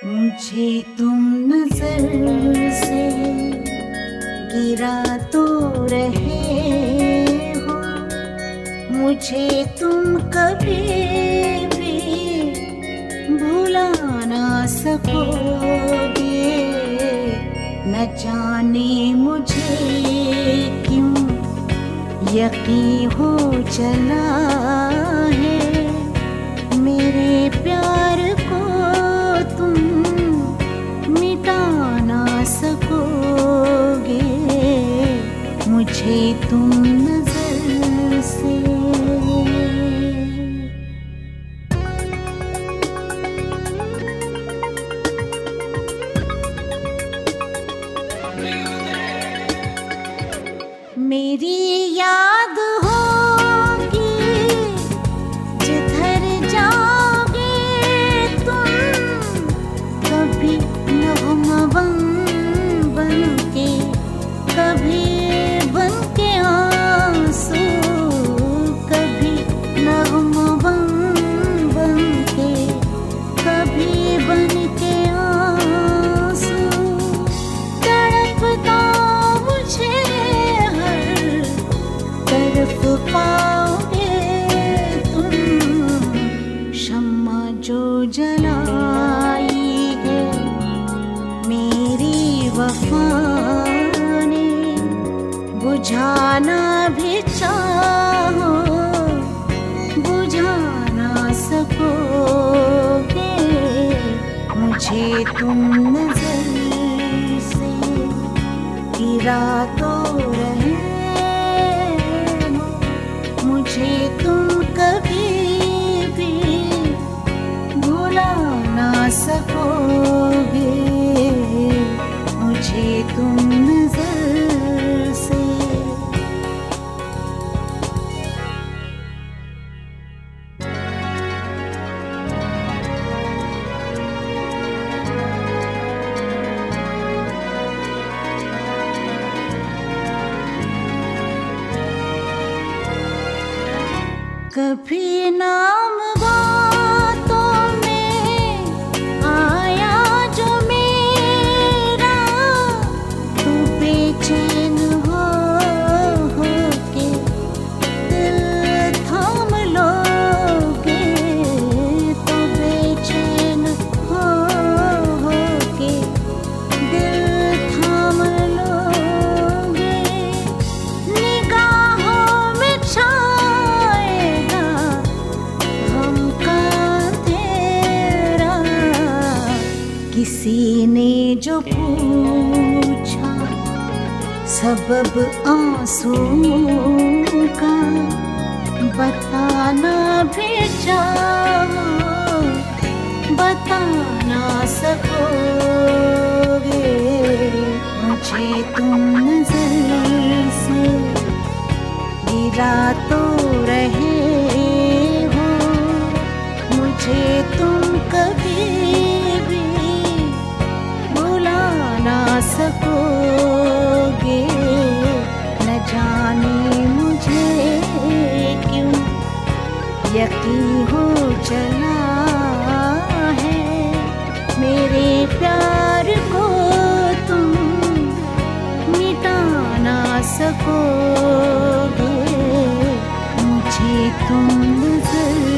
मुझे तुम नजर से गिरा तो रहे हो, मुझे तुम कभी भी भुला ना सकोगे। न जाने मुझे क्यों यकीन हो चला है, मेरे प्यार को तुम मिटा ना सकोगे। मुझे तुम नजर से मेरी याद होगी जिधर जाओगे तुम, कभी नगमा बन के, कभी बन के आंसू, कभी नगमा बन के, कभी बन के आंसू। तड़पता मुझे तरफ पाओगे तुम, शम्मा जो जलाई है मेरी वफा ने, बुझाना भी चाहो बुझा ना सकोगे। मुझे तुम नजर से गिरा तो रहे, मुझे तुम कभी भी भुला ना सकोगे। मुझे तुम नजर से कभी नाम बातों में आया जो मेरा, तू बेचैन हो के दिल थाम लोगे, तू बेचैन हो के दिल थाम लोगे। निगाहों में किसी ने जो पूछा सबब आंसू का, बताना भी चाहो बता ना सकोगे। मुझे तुम नजर से गिरा तो रहे हो, मुझे तुम कभी ना सकोगे। न जाने मुझे क्यों यकीन हो चला है, मेरे प्यार को तुम मिटा ना सकोगे। मुझे तुम नजर